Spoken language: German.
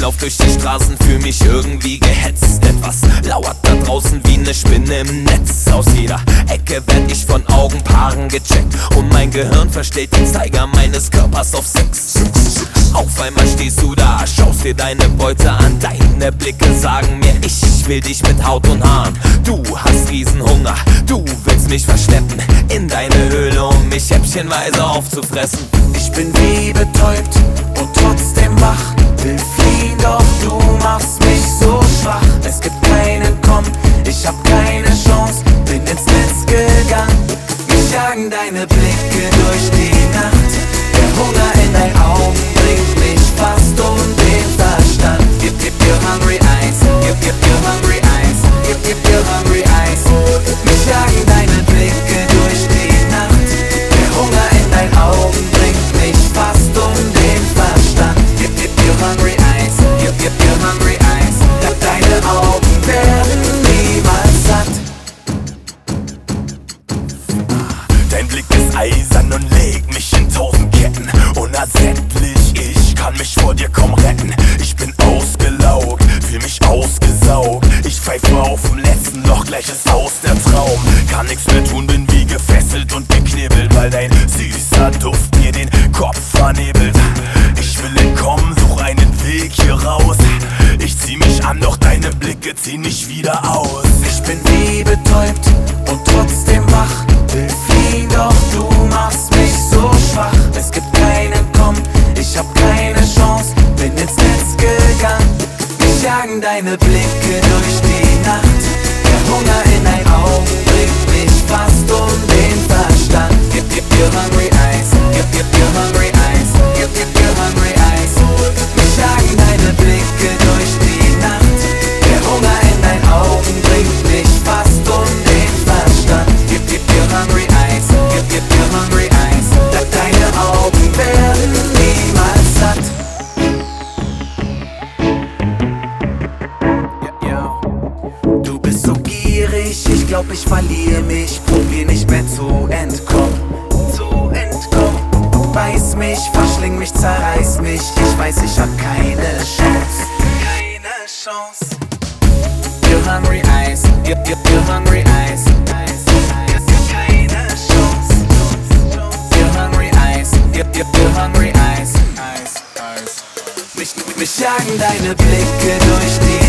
lauf durch die Straßen, fühl mich irgendwie gehetzt. Etwas lauert da draußen wie ne Spinne im Netz. Aus jeder Ecke werd ich von Augenpaaren gecheckt und mein Gehirn verstellt den Zeiger meines Körpers auf Sex. Auf einmal stehst du da, schaust dir deine Beute an. Deine Blicke sagen mir, ich will dich mit Haut und Haaren. Du hast Riesenhunger, du willst mich verschleppen in deine Höhle, um mich häppchenweise aufzufressen. Ich bin wie betäubt und trotzdem wach, will fliehen, doch du machst mich so schwach. Es gibt keinen Komm, ich hab keine Chance, bin ins Netz gegangen. Mich jagen deine Blicke durch die Nacht, der Hunger in deinen Augen bringt mich fast um den Verstand. Give your hungry eyes, give your hungry eyes, give your hungry eyes. Mich jagen deine Blicke durch die Nacht, der Hunger in deinen Augen bringt mich fast um den Verstand. Give your hungry eyes, give your hungry eyes. Deine Augen werden niemals satt. Dein Blick ist eisern und legt mich in 1000 Ketten. Unersättlich, ich kann mich vor dir kaum retten. Ich bin ausgelaugt, fühl mich ausgesaugt. Ich pfeife auf dem letzten Loch, gleich ist aus der Traum. Kann nix mehr tun, bin wie gefesselt und geknebelt, weil dein süßer Duft mir den Kopf vernebelt. Ich will entkommen, such einen Weg hier raus. Ich zieh mich an, doch deine Blicke ziehen mich wieder aus. Ich bin wie betäubt und trotzdem wach, will fliehen, doch du machst mich so schwach. Es gibt keinen Komm, ich hab keine Chance, bin ins Netz gegangen. Mich jagen deine Blicke durch die Nacht, der Hunger in deinen Augen bringt mich fast um den Verstand. Give your hungry eyes, give your hungry eyes, give your hungry eyes. Mich jagen deine Blicke durch die Nacht, der Hunger in deinen Augen bringt mich fast um den Verstand. Give your hungry eyes, give your hungry eyes. Deine Augen werden niemals satt. Du bist so gierig, ich glaub ich verliere mich. Probier nicht mehr zu entkommen. Beiß mich, verschling mich, zerreiß mich. Ich weiß, ich hab keine Chance. Your hungry eyes, your hungry eyes. Keine Chance. Your hungry eyes, your hungry eyes. Mich jagen deine Blicke durch die